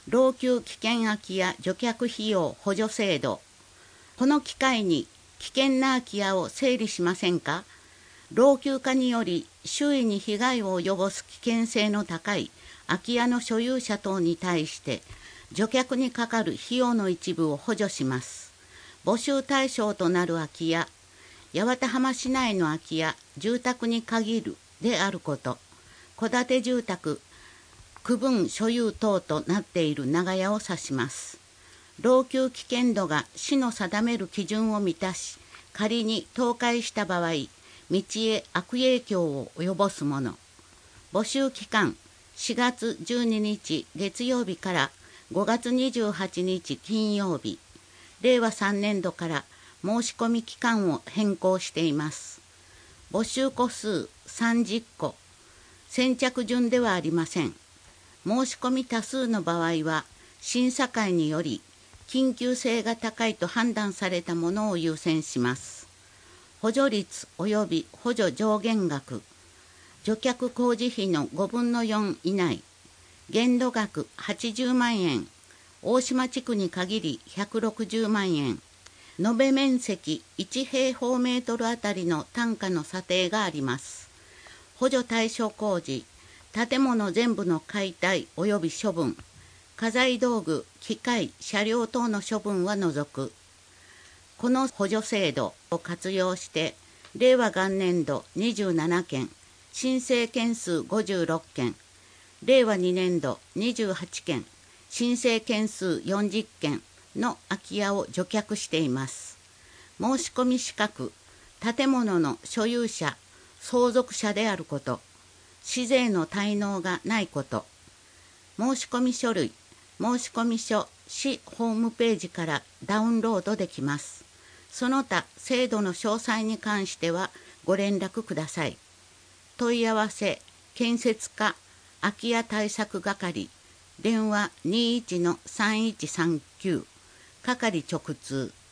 老朽危険空き家除却費用補助制度。この機会に危険な空き家を整理しませんか？老朽化により周囲に被害を及ぼす危険性の高い空き家の所有者等に対して除却にかかる費用の一部を補助します。募集対象となる空き家、八幡浜市内の空き家、住宅に限るであること、戸建て住宅、区分所有等となっている長屋を指します。老朽危険度が市の定める基準を満たし、仮に倒壊した場合、道へ悪影響を及ぼすもの。募集期間、4月12日月曜日から5月28日金曜日。令和3年度から申し込み期間を変更しています。募集個数30個。先着順ではありません。申し込み多数の場合は、審査会により緊急性が高いと判断されたものを優先します。補助率及び補助上限額、除却工事費の5分の4以内、限度額80万円、大島地区に限り160万円、延べ面積1平方メートルあたりの単価の査定があります。補助対象工事、建物全部の解体及び処分、家財道具、機械、車両等の処分は除く。この補助制度を活用して、令和元年度27件、申請件数56件、令和2年度28件、申請件数40件の空き家を除却しています。申し込み資格、建物の所有者、相続者であること、市税の滞納がないこと、申し込み書類、申し込み書、市ホームページからダウンロードできます。その他、制度の詳細に関してはご連絡ください。問い合わせ、建設課、空き家対策係、電話 21-3139、係直通。